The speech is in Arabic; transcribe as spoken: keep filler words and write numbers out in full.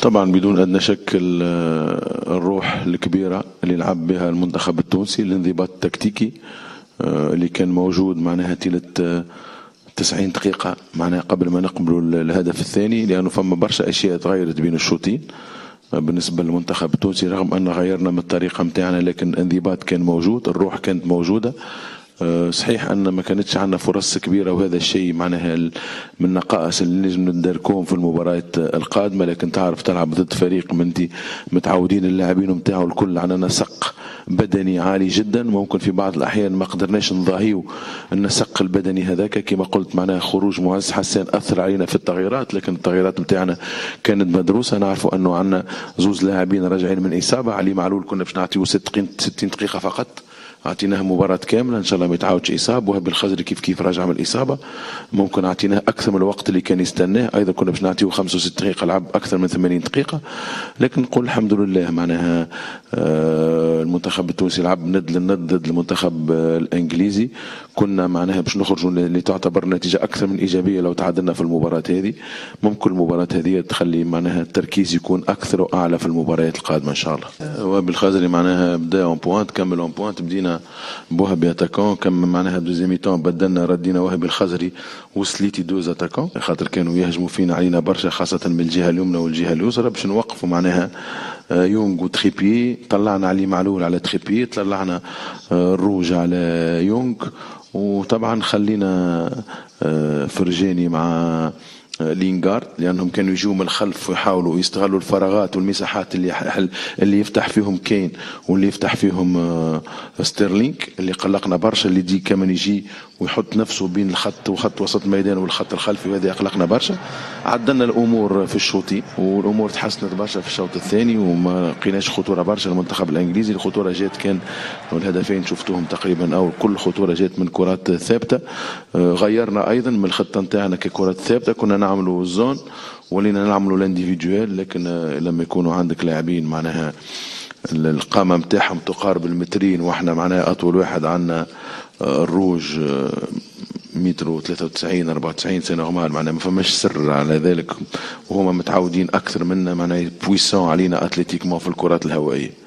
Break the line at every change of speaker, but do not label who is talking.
طبعا بدون أدنى شك الروح الكبيرة اللي لعب بها المنتخب التونسي، الانضباط التكتيكي اللي كان موجود معناها طيلة تسعين دقيقة معناها قبل ما نقبلوا الهدف الثاني، لأنه فما برشا أشياء تغيرت بين الشوطين بالنسبة للمنتخب التونسي، رغم أن غيرنا من الطريقة متاعنا لكن الانضباط كان موجود، الروح كانت موجودة. صحيح أن ما كانتش عندنا فرص كبيرة، وهذا الشيء معناها من النقائص اللي نجم ندركوهم في المباريات القادمة، لكن تعرف تلعب ضد فريق منتي متعودين اللاعبين متاعه الكل على نسق بدني عالي جدا، ممكن في بعض الأحيان ما قدرناش نضاهيو النسق البدني هذاك. كما قلت معناها خروج معز حسان أثر علينا في التغييرات، لكن التغييرات متاعنا كانت مدروسة. نعرفوا أنه عندنا زوز لاعبين راجعين من إصابة، علي معلول كنا باش نعطيو ستين دقيقة فقط، اعطيناه مباراة كاملة ان شاء الله ما يتعاودش اصاب. وهب الخزري كيف كيف راجع من الاصابة، ممكن اعطيناه اكثر من الوقت اللي كان يستناه، ايضا كنا باش نعطيه خمسة وستين دقيقة، لعب اكثر من ثمانين دقيقة. لكن نقول الحمد لله معناها المنتخب التونسي لعب ند للند ضد المنتخب الانجليزي، كنا معناها باش نخرجوا اللي تعتبر نتيجة اكثر من ايجابية لو تعادلنا في المباراة هذه. ممكن المباراة هذه تخلي معناها التركيز يكون اكثر واعلى في المباريات القادمة ان شاء الله. وهب الخزري معناها بدا اون بوينت، كمل اون بوينت، بدينا بوهبي اتاكون، كم معناها دوزيام تاون بدلنا ردينا وهبي الخزري وسليتي دوز اتاكون، خاطر كانوا يهجموا فينا علينا برشا خاصة من الجهة اليمنى والجهة اليسرى، باش نوقفوا معناها يونغ وتريبي. طلعنا علي معلول على تريبي، طلعنا الروج على يونغ، وطبعا خلينا فرجاني مع لينغارد لانهم كانوا يجوا من الخلف ويحاولوا يستغلوا الفراغات والمساحات اللي اللي يفتح فيهم كين واللي يفتح فيهم ستيرلينغ، اللي قلقنا برشا، اللي يجي كمان يجي ويحط نفسه بين الخط وخط وسط الميدان والخط الخلفي، وهذا قلقنا برشا. عدلنا الامور في الشوطين والامور تحسنت برشا في الشوط الثاني، وما لقيناش خطوره برشا المنتخب الانجليزي. الخطوره جات كان الهدفين شفتوهم تقريبا، او كل خطوره جات من كرات ثابته. غيرنا ايضا من الخطه نتاعنا ككرات ثابته، كنا نعملوا الزون ولينا نعملوا الانديفيدوال، لكن لما يكونوا عندك لاعبين معناها القامه نتاعهم تقارب المترين، واحنا معناها اطول واحد عندنا الروج متر وثلاثة وتسعين أربعة وتسعين سنة نورمال، معناها ما فماش سر على ذلك، وهما متعودين اكثر منا معناها بويسون علينا اتليتيكمون في الكرات الهوائيه.